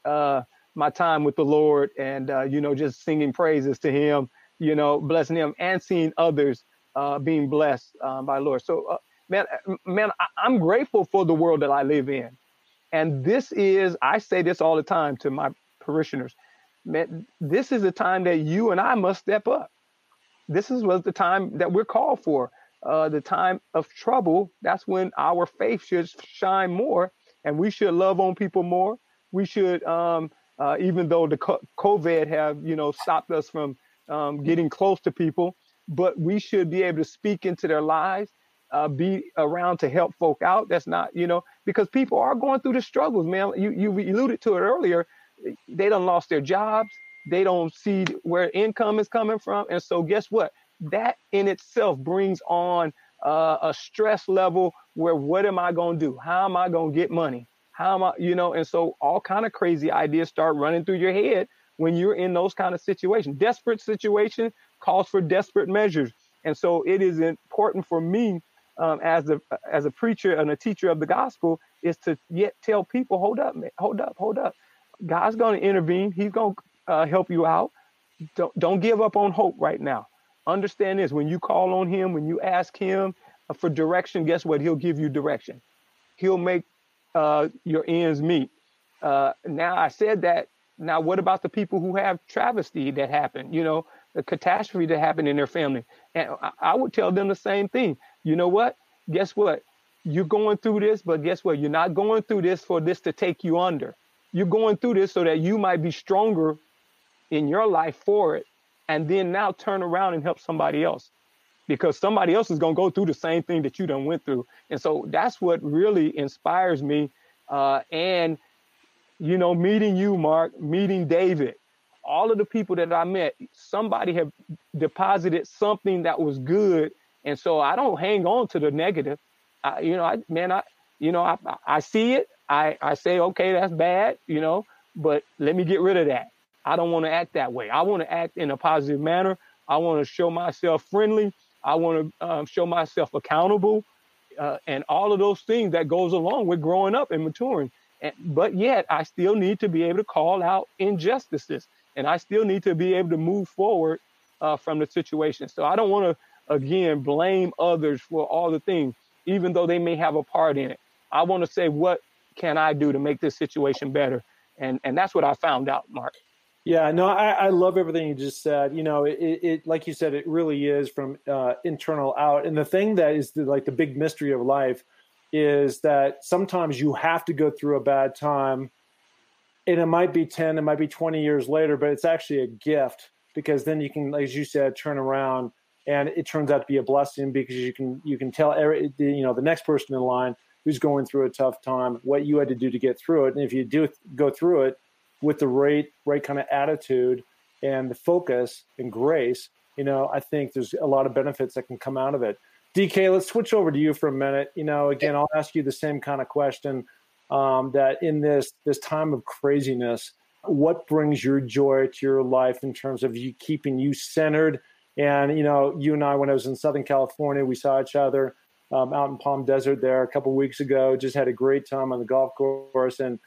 my time with the Lord and, just singing praises to him, blessing him and seeing others being blessed by the Lord. So, man, I'm grateful for the world that I live in. And I say this all the time to my parishioners, man, this is a time that you and I must step up. This was the time that we're called for, the time of trouble. That's when our faith should shine more, and we should love on people more. We should, even though the COVID have, stopped us from getting close to people, but we should be able to speak into their lives, be around to help folk out. That's not, because people are going through the struggles, man. You alluded to it earlier. They done lost their jobs. They don't see where income is coming from. And so guess what? That in itself brings on a stress level where what am I going to do? How am I going to get money? How am I, and so all kind of crazy ideas start running through your head when you're in those kind of situations. Desperate situation calls for desperate measures. And so it is important for me as a preacher and a teacher of the gospel is to yet tell people, hold up, man, hold up. God's going to intervene. He's going to help you out. Don't give up on hope right now. Understand this. When you call on him, when you ask him for direction, guess what? He'll give you direction. He'll make your ends meet. Now, I said that. Now, what about the people who have travesty that happened, the catastrophe that happened in their family? And I would tell them the same thing. You know what? Guess what? You're going through this, but guess what? You're not going through this for this to take you under. You're going through this so that you might be stronger in your life for it. And then now turn around and help somebody else, because somebody else is going to go through the same thing that you done went through. And so that's what really inspires me. And, meeting you, Mark, meeting David, all of the people that I met, somebody have deposited something that was good. And so I don't hang on to the negative. I see it. I say, okay, that's bad, but let me get rid of that. I don't want to act that way. I want to act in a positive manner. I want to show myself friendly. I want to show myself accountable, and all of those things that goes along with growing up and maturing. But yet I still need to be able to call out injustices, and I still need to be able to move forward from the situation. So I don't want to, again, blame others for all the things, even though they may have a part in it. I want to say, what can I do to make this situation better? And that's what I found out, Mark. Yeah, no, I love everything you just said. It like you said, it really is from internal out. And the thing that is the big mystery of life is that sometimes you have to go through a bad time, and it might be 10, it might be 20 years later, but it's actually a gift, because then you can, as you said, turn around and it turns out to be a blessing, because you can tell the next person in line who's going through a tough time what you had to do to get through it. And if you do go through it with the right kind of attitude and the focus and grace, I think there's a lot of benefits that can come out of it. DK, let's switch over to you for a minute. Again, I'll ask you the same kind of question, that in this time of craziness, what brings your joy to your life in terms of you keeping you centered? And, you and I, when I was in Southern California, we saw each other out in Palm Desert there a couple of weeks ago, just had a great time on the golf course. And,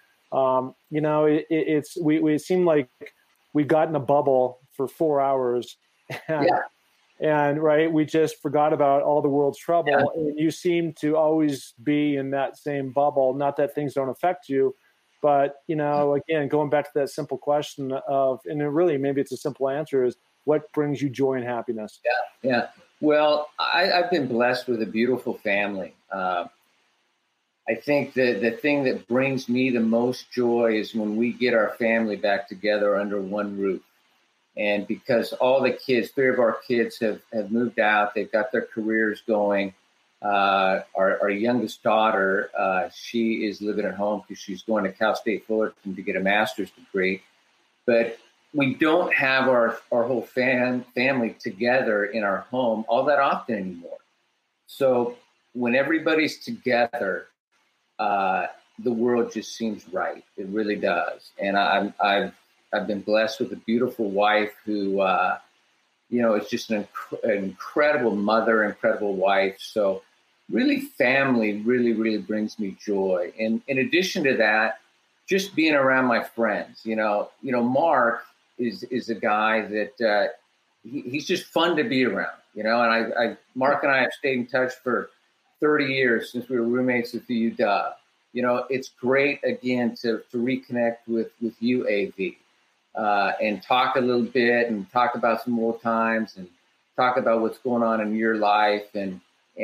it seemed like we got in a bubble for 4 hours. And right, we just forgot about all the world's trouble. Yeah. And you seem to always be in that same bubble. Not that things don't affect you, but, again, going back to that simple question of, and really maybe it's a simple answer, is what brings you joy and happiness? Yeah. Well, I've been blessed with a beautiful family. I think the thing that brings me the most joy is when we get our family back together under one roof. And because all the kids, 3 of our kids have moved out, they've got their careers going. Our youngest daughter, she is living at home because she's going to Cal State Fullerton to get a master's degree. But we don't have our whole family together in our home all that often anymore. So when everybody's together, the world just seems right. It really does. And I've been blessed with a beautiful wife who, is just an incredible mother, incredible wife. So really family really brings me joy. And in addition to that, just being around my friends, Mark is a guy that he's just fun to be around, and Mark and I have stayed in touch for 30 years since we were roommates at the UW. It's great again to reconnect with you, AV, and talk a little bit and talk about some old times and talk about what's going on in your life. And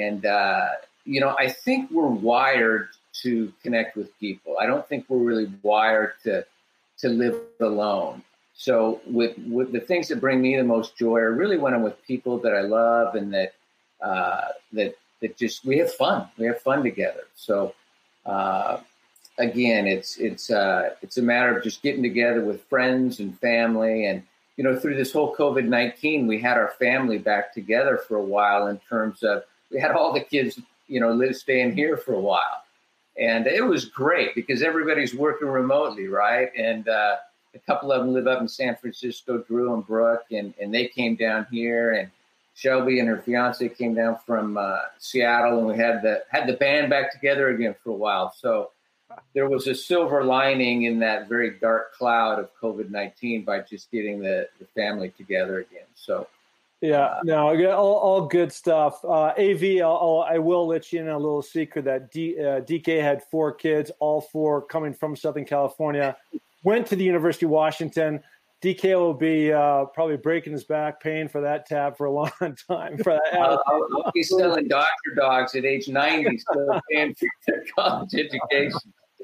I think we're wired to connect with people. I don't think we're really wired to live alone. So with the things that bring me the most joy are really when I'm with people that I love and that just, we have fun. We have fun together. So, again, it's a matter of just getting together with friends and family. And, through this whole COVID-19, we had our family back together for a while in terms of, we had all the kids, staying here for a while. And it was great because everybody's working remotely, right? And a couple of them live up in San Francisco, Drew and Brooke, and they came down here. And Shelby and her fiance came down from Seattle, and we had the band back together again for a while. So there was a silver lining in that very dark cloud of COVID-19 by just getting the family together again. So all good stuff. AV, I will let you in a little secret that DK had 4 kids, all 4 coming from Southern California, went to the University of Washington. DK will be probably breaking his back, paying for that tab for a long time. I'll be selling doctor dogs at age 90, so paying for their college education.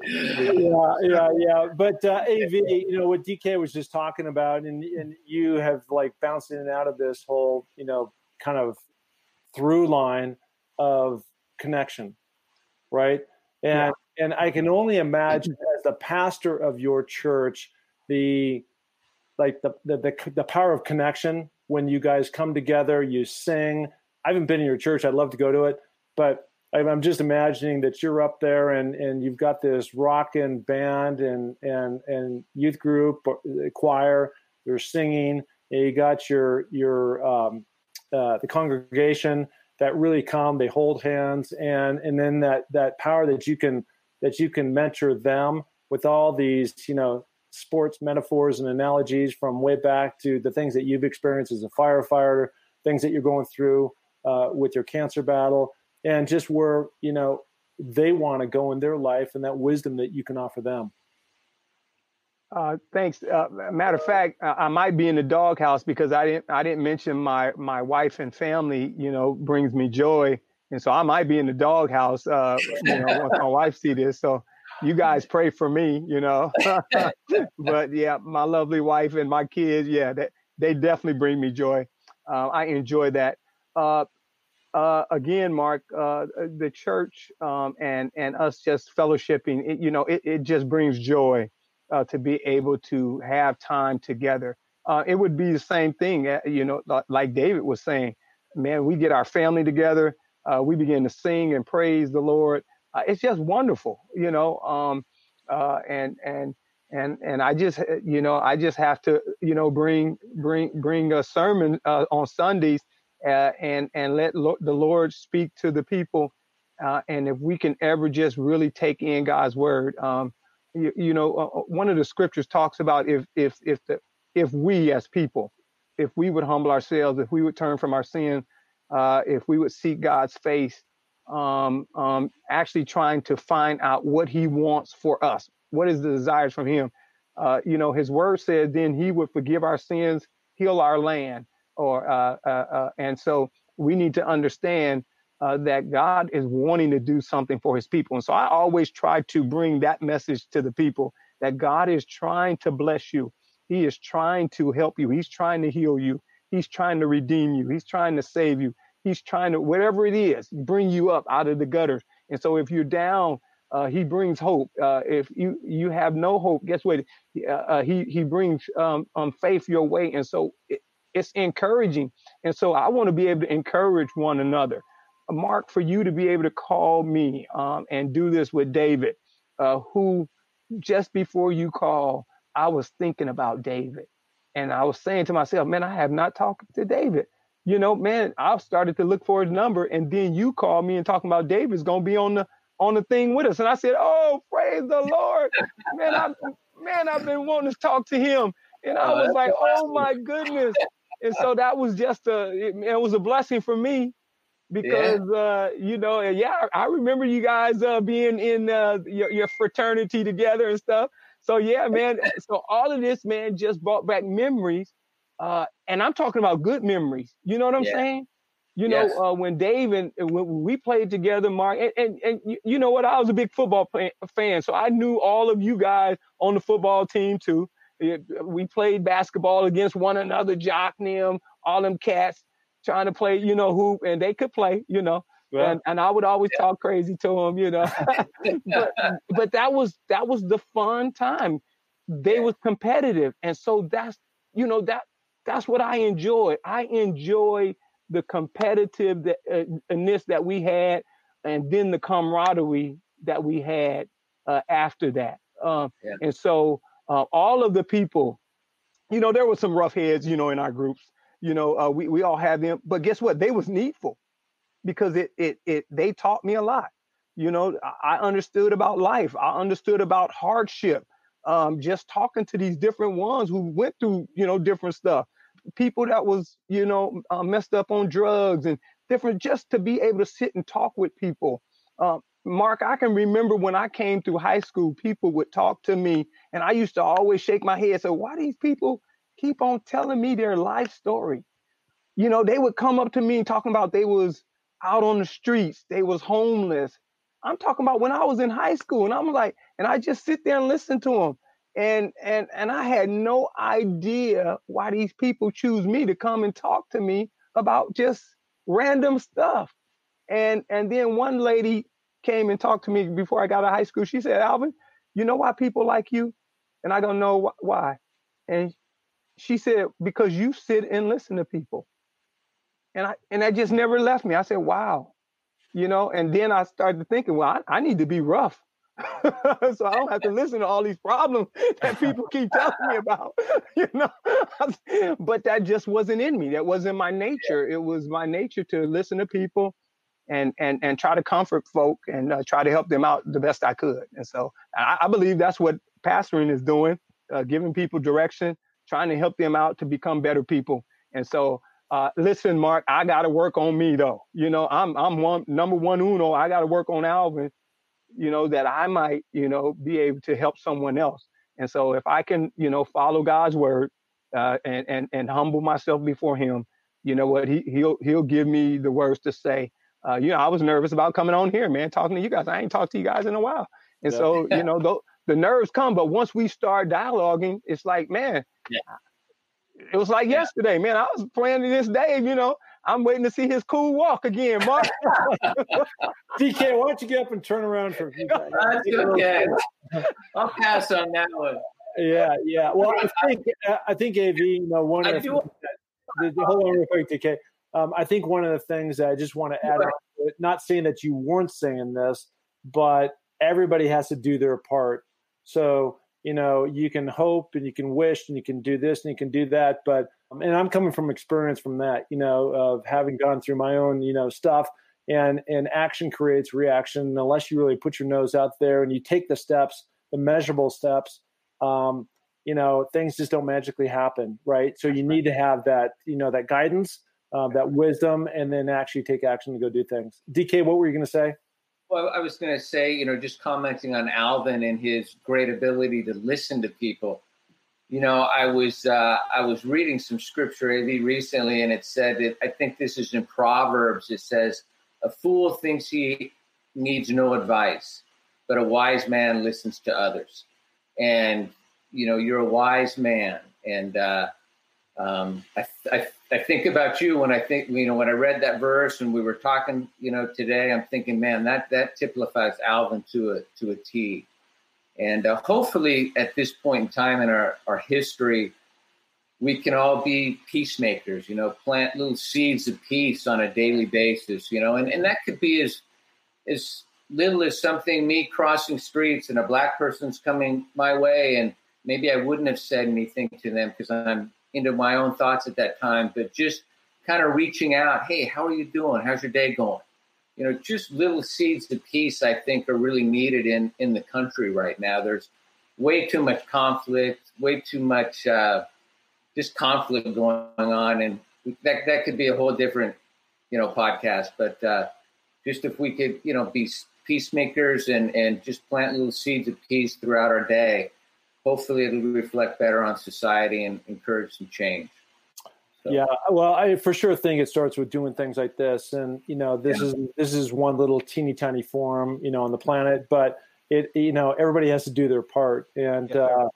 Yeah. But AV, what DK was just talking about, and you have like bounced in and out of this whole, kind of through line of connection, right? And I can only imagine as the pastor of your church, the power of connection when you guys come together, you sing. I haven't been in your church. I'd love to go to it, but I'm just imagining that you're up there and you've got this rockin' band and youth group, choir. You're singing. And you got the congregation that really come. They hold hands, and then that power that you can mentor them with all these sports metaphors and analogies from way back to the things that you've experienced as a firefighter, things that you're going through with your cancer battle, and just where, they want to go in their life and that wisdom that you can offer them. Thanks. Matter of fact, I might be in the doghouse because I didn't mention my wife and family, brings me joy. And so I might be in the doghouse, once my wife see this. So you guys pray for me, but yeah, my lovely wife and my kids, they definitely bring me joy. I enjoy that. Again, Mark, the church and us just fellowshipping, it just brings joy to be able to have time together. It would be the same thing, like David was saying, man, we get our family together, we begin to sing and praise the Lord. It's just wonderful, and I just, I just have to, bring a sermon on Sundays and let the Lord speak to the people. And if we can ever just really take in God's word, one of the scriptures talks about if we as people, if we would humble ourselves, if we would turn from our sin, if we would seek God's face, actually trying to find out what he wants for us, what is the desires from him. His word says, then he would forgive our sins, heal our land, and so we need to understand that God is wanting to do something for his people. And so I always try to bring that message to the people that God is trying to bless you. He is trying to help you. He's trying to heal you. He's trying to redeem you. He's trying to save you. He's trying to, whatever it is, bring you up out of the gutters. And so if you're down, he brings hope. If you have no hope, guess what? He brings faith your way. And so it's encouraging. And so I want to be able to encourage one another. Mark, for you to be able to call me and do this with David, who just before you call, I was thinking about David. And I was saying to myself, man, I have not talked to David. You know, man, I started to look for his number, and then you called me and talking about David's going to be on the thing with us. And I said, oh, praise the Lord. Man, I've been wanting to talk to him. And I was like, oh my goodness. And so that was just it was a blessing for me because, you know, I remember you guys being in your fraternity together and stuff. So, yeah, man. So all of this, man, just brought back memories. And I'm talking about good memories. You know what I'm saying? You know, when Dave and when we played together, Mark, and you know what? I was a big football fan. So I knew all of you guys on the football team, too. We played basketball against one another, Jock and them, all them cats trying to play, you know, hoop, and they could play, you know. Yeah. And I would always talk crazy to them, you know. but that was the fun time. They was competitive. And so that's, you know, that's what I enjoy. I enjoy the competitiveness that we had, and then the camaraderie that we had after that. And so all of the people, you know, there were some rough heads, you know, in our groups. You know, we all had them, but guess what? They was needful because they taught me a lot. You know, I understood about life. I understood about hardship. Just talking to these different ones who went through, you know, different stuff. People that was, you know, messed up on drugs and different, just to be able to sit and talk with people. Mark, I can remember when I came through high school, people would talk to me and I used to always shake my head. So why these people keep on telling me their life story? You know, they would come up to me talking about they was out on the streets. They was homeless. I'm talking about when I was in high school, and I'm like, and I just sit there and listen to them. And I had no idea why these people choose me to come and talk to me about just random stuff. And then one lady came and talked to me before I got out of high school. She said, Alvin, you know why people like you? And I don't know why. And she said, because you sit and listen to people. And that just never left me. I said, wow. You know, and then I started thinking, well, I need to be rough. So I don't have to listen to all these problems that people keep telling me about, you know. But that just wasn't in me. That wasn't my nature. It was my nature to listen to people and try to comfort folk and try to help them out the best I could. And so I believe that's what pastoring is doing, giving people direction, trying to help them out to become better people. And so listen, Mark, I got to work on me, though. You know, I'm number one uno. I got to work on Alvin, you know, that I might, you know, be able to help someone else. And so if I can, you know, follow God's word and humble myself before him, you know what, he'll give me the words to say. You know, I was nervous about coming on here, man, talking to you guys. I ain't talked to you guys in a while. And so, you know, the nerves come. But once we start dialoguing, it's like, man, it was like yesterday, man. I was planning this day, you know. I'm waiting to see his cool walk again, Mark. DK, why don't you get up and turn around for a few seconds? That's okay. I'll pass on that one. Yeah. Well, I think AV, you know, one of the hold on real quick, DK. I think one of the things that I just want to add on to it, not saying that you weren't saying this, but everybody has to do their part. So, you know, you can hope and you can wish and you can do this and you can do that. But, and I'm coming from experience from that, you know, of having gone through my own, you know, stuff, and action creates reaction. And unless you really put your nose out there and you take the steps, the measurable steps, you know, things just don't magically happen. Right. So you need to have that, you know, that guidance, that wisdom, and then actually take action to go do things. DK, what were you going to say? Well, I was going to say, you know, just commenting on Alvin and his great ability to listen to people. You know, I was reading some scripture recently, and it said that, I think this is in Proverbs. It says, "A fool thinks he needs no advice, but a wise man listens to others." And you know, you're a wise man, and I think about you when I think, you know, when I read that verse and we were talking, you know, today, I'm thinking, man, that typifies Alvin to a T. And hopefully at this point in time in our history, we can all be peacemakers, you know, plant little seeds of peace on a daily basis, you know, and that could be as little as something, me crossing streets and a black person's coming my way, and maybe I wouldn't have said anything to them because I'm into my own thoughts at that time, but just kind of reaching out, hey, how are you doing? How's your day going? Just little seeds of peace, I think, are really needed in the country right now. There's way too much conflict, way too much just conflict going on. And that could be a whole different, podcast. But just if we could, be peacemakers and just plant little seeds of peace throughout our day, hopefully it'll reflect better on society and encourage some change. So. Yeah, well, I for sure think it starts with doing things like this. And, this is one little teeny tiny forum, on the planet, but it, everybody has to do their part. And,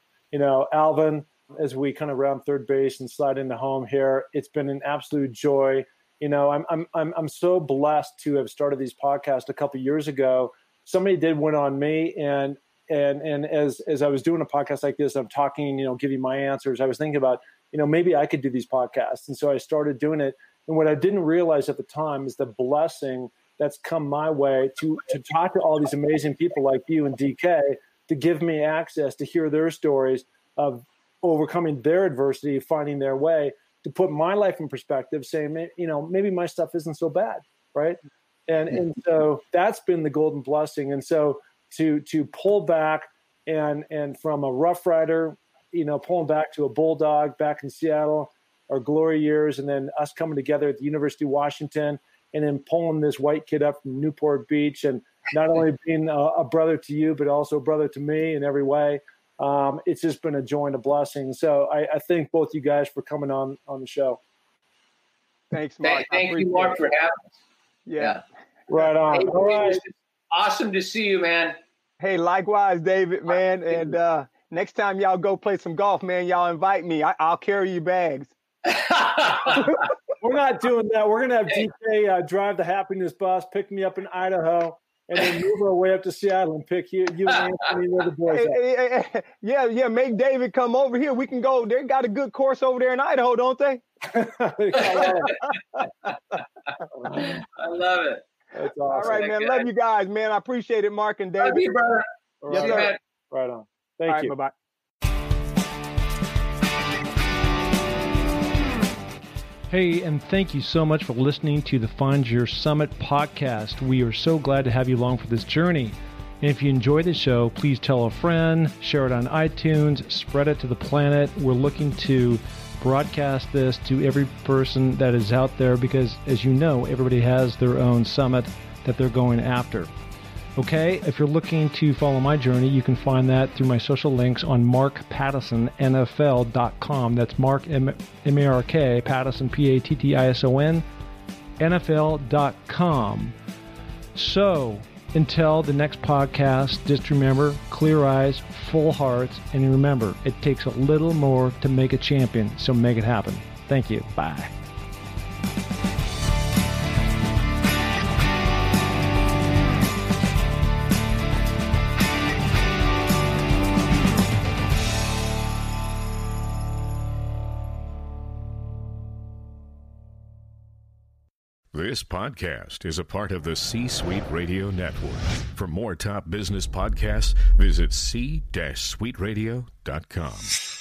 Alvin, as we kind of round third base and slide into home here, it's been an absolute joy. I'm so blessed to have started these podcasts a couple of years ago. Somebody did one on me, and as I was doing a podcast like this, I'm talking, giving my answers. I was thinking about, maybe I could do these podcasts. And so I started doing it. And what I didn't realize at the time is the blessing that's come my way to talk to all these amazing people like you and DK, to give me access to hear their stories of overcoming their adversity, finding their way, to put my life in perspective, saying, maybe my stuff isn't so bad, right? And so that's been the golden blessing. And so to pull back and from a Rough Rider, pulling back to a Bulldog back in Seattle, our glory years, and then us coming together at the University of Washington, and then pulling this white kid up from Newport Beach, and not only being a brother to you, but also a brother to me in every way. It's just been a joy and a blessing. So I thank both you guys for coming on the show. Thanks, Mark. Thank you, Mark, for having us. Yeah. Right on. Hey, all right. Awesome to see you, man. Hey, likewise, David, man. And next time y'all go play some golf, man, y'all invite me. I'll carry your bags. We're not doing that. We're going to have DK drive the happiness bus, pick me up in Idaho, and then move our way up to Seattle and pick you and Anthony and the boys up. Yeah, make David come over here. We can go. They got a good course over there in Idaho, don't they? I love it. That's awesome. All right, man. Love you guys, man. I appreciate it, Mark and David. Love you, brother. Yes, sir. Right on. Thank you. Bye-bye. Hey, and thank you so much for listening to the Find Your Summit podcast. We are so glad to have you along for this journey. And if you enjoy the show, please tell a friend, share it on iTunes, spread it to the planet. We're looking to broadcast this to every person that is out there because, as you know, everybody has their own summit that they're going after. Okay, if you're looking to follow my journey, you can find that through my social links on markpattison.nfl.com. That's Mark, M-A-R-K, Pattison, P-A-T-T-I-S-O-N, NFL.com. So, until the next podcast, just remember, clear eyes, full hearts, and remember, it takes a little more to make a champion, so make it happen. Thank you. Bye. This podcast is a part of the C-Suite Radio Network. For more top business podcasts, visit c-suiteradio.com.